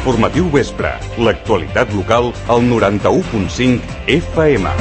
Informatiu Vespre. L'actualitat local al 91.5 FM.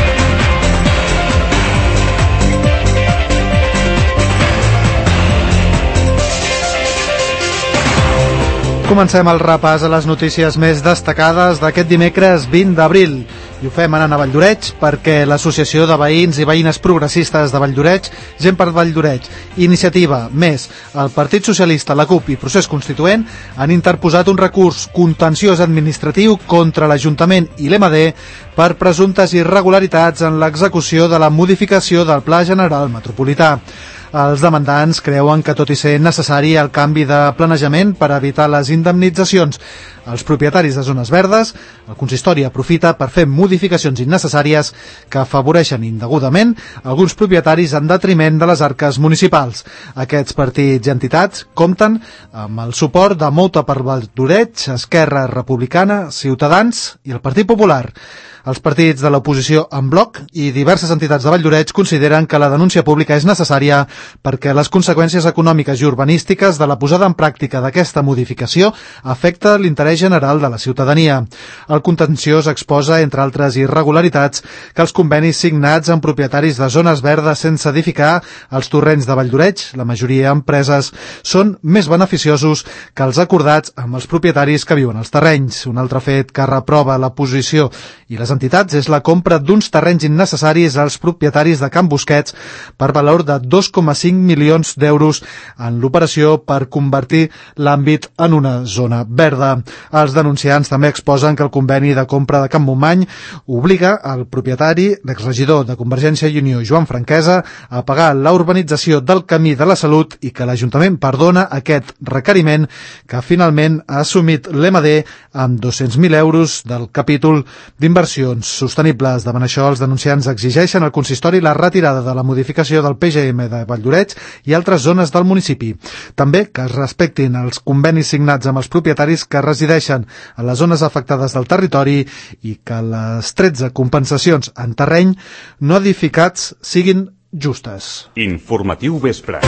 Comencem el repàs a les notícies més destacades d'aquest dimecres 20 d'abril. I ho fem anant a Valldoreix perquè l'Associació de Veïns i Veïnes Progressistes de Valldoreix, Gent per Valldoreix, Iniciativa, més el Partit Socialista, la CUP i Procés Constituent han interposat un recurs contenciós administratiu contra l'Ajuntament i l'EMD per presumptes irregularitats en l'execució de la modificació del Pla General Metropolità. Els demandants creuen que, tot i ser necessari el canvi de planejament per evitar les indemnitzacions als propietaris de zones verdes, el consistori aprofita per fer modificacions innecessàries que afavoreixen indegudament alguns propietaris en detriment de les arques municipals. Aquests partits i entitats compten amb el suport de Mouta per Valldoreix, Esquerra Republicana, Ciutadans i el Partit Popular. Els partits de l'oposició en bloc i diverses entitats de Valldoreix consideren que la denúncia pública és necessària perquè les conseqüències econòmiques i urbanístiques de la posada en pràctica d'aquesta modificació afecta l'interès general de la ciutadania. El contenciós exposa, entre altres irregularitats, que els convenis signats amb propietaris de zones verdes sense edificar als torrents de Valldoreix, la majoria empreses, són més beneficiosos que els acordats amb els propietaris que viuen als terrenys. Un altre fet que reprova la posició i les entitats és la compra d'uns terrenys innecessaris als propietaris de Can Busquets per valor de 2,5 milions d'euros en l'operació per convertir l'àmbit en una zona verda. Els denunciants també exposen que el conveni de compra de Can Montmany obliga al propietari, l'exregidor de Convergència i Unió, Joan Franquesa, a pagar la urbanització del Camí de la Salut i que l'Ajuntament perdona aquest requeriment que finalment ha assumit l'EMD amb 200.000 euros del capítol d'inversions sostenibles. Davant això, els denunciants exigeixen al consistori la retirada de la modificació del PGM de Valldoreix i altres zones del municipi. També que es respectin els convenis signats amb els propietaris que resideixen a les zones afectades del territori i que les 13 compensacions en terreny no edificats siguin justes. Informatiu Vespre.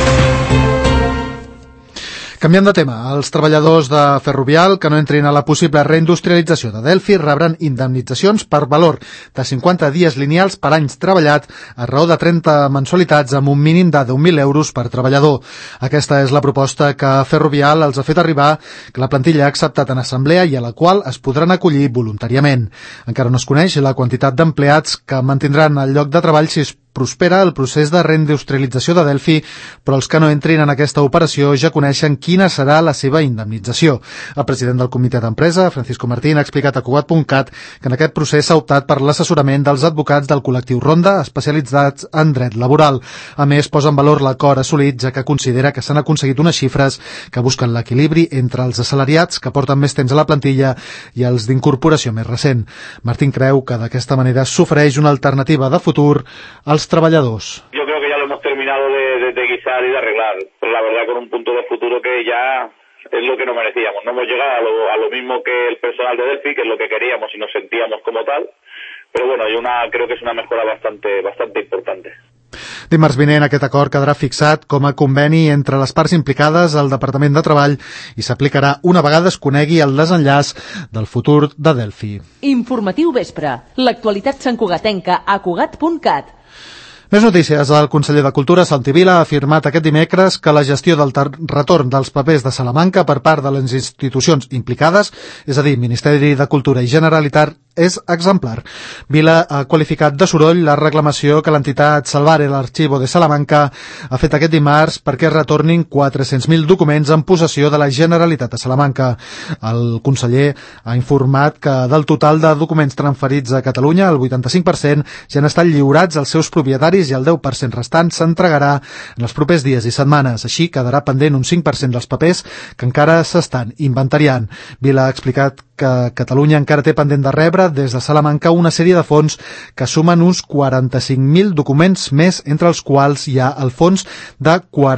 Canviant de tema, els treballadors de Ferrovial que no entrin a la possible reindustrialització de Delphi rebran indemnitzacions per valor de 50 dies lineals per anys treballat a raó de 30 mensualitats amb un mínim de 10.000 euros per treballador. Aquesta és la proposta que Ferrovial els ha fet arribar, que la plantilla ha acceptat en assemblea i a la qual es podran acollir voluntàriament. Encara no es coneix la quantitat d'empleats que mantindran el lloc de treball si es prospera el procés de reindustrialització de Delphi, però els que no entrin en aquesta operació ja coneixen quina serà la seva indemnització. El president del comitè d'empresa, Francisco Martín, ha explicat a Cugat.cat que en aquest procés s'ha optat per l'assessorament dels advocats del col·lectiu Ronda, especialitzats en dret laboral. A més, posa en valor l'acord assolit, ja que considera que s'han aconseguit unes xifres que busquen l'equilibri entre els assalariats que porten més temps a la plantilla i els d'incorporació més recent. Martín creu que d'aquesta manera s'ofereix una alternativa de futur als trabajadores. Yo creo que ya lo hemos terminado de guisar y de arreglar, pero la verdad con un punto de futuro que ya es lo que nos merecíamos. No hemos llegado a lo mismo que el personal de Delphi, que es lo que queríamos y nos sentíamos como tal, pero bueno, creo que es una mejora bastante importante. Dimarts vinent aquest acord quedarà fixat com a conveni entre les parts implicades al Departament de Treball i s'aplicarà una vegada es conegui el desenllaç del futur de Delphi. Informatiu Vespre. L'actualitat santcugatenca a Cugat.cat. Més notícies. El conseller de Cultura, Santi Vila, ha afirmat aquest dimecres que la gestió del retorn dels papers de Salamanca per part de les institucions implicades, és a dir, Ministeri de Cultura i Generalitat, és exemplar. Vila ha qualificat de soroll la reclamació que l'entitat Salvare l'Archivo de Salamanca ha fet aquest dimarts perquè es retornin 400.000 documents en possessió de la Generalitat de Salamanca. El conseller ha informat que del total de documents transferits a Catalunya, el 85% ja han estat lliurats als seus propietaris i el 10% restant s'entregarà en els propers dies i setmanes. Així quedarà pendent un 5% dels papers que encara s'estan inventariant. Vila ha explicat que Catalunya encara té pendent de rebre des de Salamanca una sèrie de fons que sumen uns 45.000 documents més, entre els quals hi ha el fons de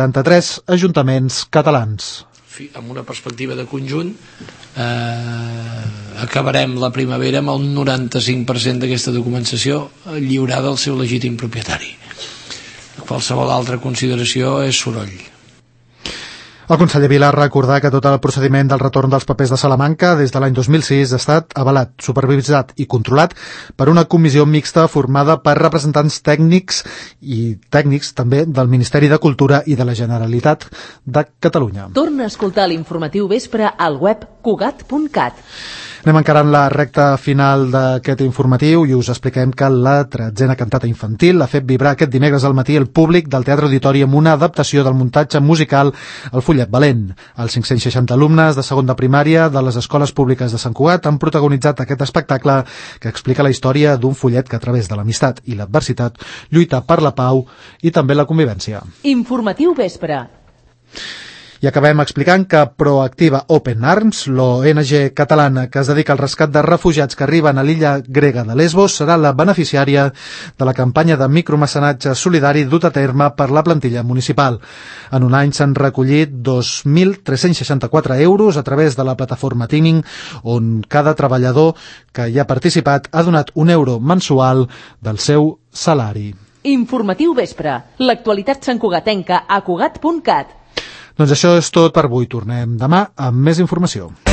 43 ajuntaments catalans. Amb una perspectiva de conjunt acabarem la primavera amb el 95% d'aquesta documentació lliurada al seu legítim propietari. Qualsevol altra consideració és soroll. El conseller Vila recordà que tot el procediment del retorn dels papers de Salamanca des de l'any 2006 ha estat avalat, supervisat i controlat per una comissió mixta formada per representants tècnics i tècnics també del Ministeri de Cultura i de la Generalitat de Catalunya. Torna a escoltar l'informatiu vespre al web cugat.cat. Anem encarant la recta final d'aquest informatiu i us expliquem que la 13a cantata infantil ha fet vibrar aquest dimecres al matí el públic del Teatre Auditori amb una adaptació del muntatge musical El Follet Valent. Els 560 alumnes de segon de primària de les escoles públiques de Sant Cugat han protagonitzat aquest espectacle que explica la història d'un follet que a través de l'amistat i l'adversitat lluita per la pau i també la convivència. Informatiu vespre. I acabem explicant que Proactiva Open Arms, l'ONG catalana que es dedica al rescat de refugiats que arriben a l'illa grega de Lesbos, serà la beneficiària de la campanya de micromecenatge solidari dut a terme per la plantilla municipal. En un any s'han recollit 2.364 euros a través de la plataforma Teaming, on cada treballador que hi ha participat ha donat €1 mensual del seu salari. Informatiu vespre. L'actualitat santcugatenca a cugat.cat. Doncs això és tot per avui. Tornem demà amb més informació.